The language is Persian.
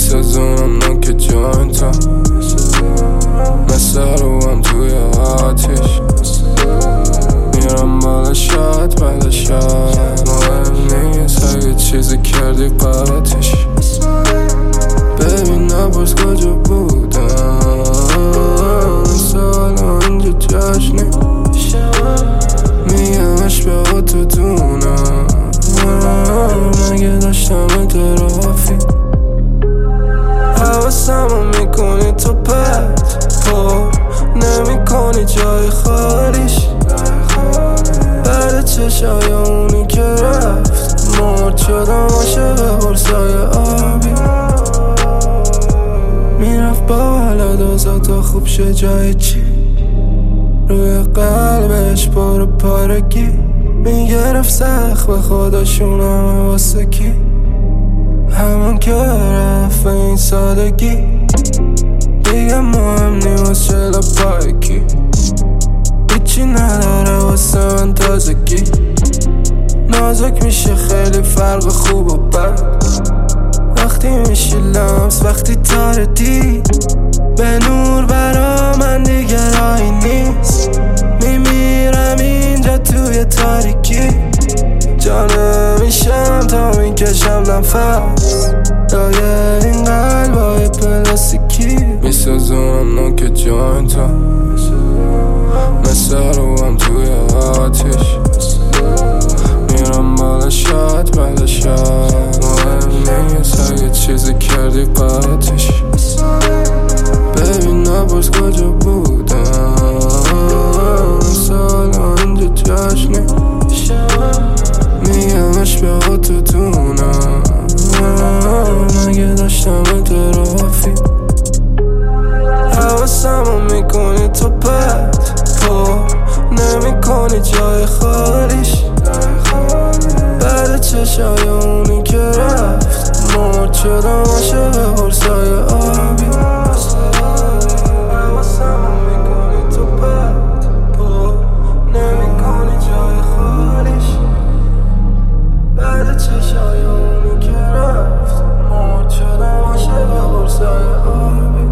میسازونم نوک جوینتم، مثل رو هم توی آتیش میرم بالا شاد بله شاد. مهم نیست اگه چیزی کردی قاطیش. ببین نپرس کجا بودم، سالا اینجا جشنی میگمش به اتودونم، مگه داشتم اعترافی. حواسمو میکنی تو پت پر نمی کنی جای خالیش. بعد چشای اونی که رفت مرد شدم عاشق برسای آبی. میرفت با ولدازا تا خوب شه جای چی، روی قلبش پر پارگی میگرفت سخت به خودشون همه واسه کی، همون که رفت به این سادگی دیگه مهم نیست چلا پایکی. هیچی نداره واسه من تازگی، نازک میشه خیلی فرق خوب و بد وقتی میشی لمس وقتی تاردی به نور برا من دیگه راهی نیست. میمیرم اینجا توی تاریکی، جانه میشم تا میکشم نفس لای این قلبای پلاستیکی. میسازونم نوک جوینتم، مثل رو هم توی آتیش میرم بالا شاد بله شاد. مهم نیست اگه چیزی کردی قاطیش. ببین نپرس کجا بودم، سالا اینجا جشنی میگمش به اتودونم، مگه داشتم اعترافی. حواسمو میکنی تو پت پر نمی کنی جای خالیش. بعد چشای اونی که رفت مرد شدم عاشق برسای آبی. حواسمو میکنی تو پت پر نمی کنی جای خالیش. بعد چشای اونی که رفت مرد شدم عاشق برسای آبی.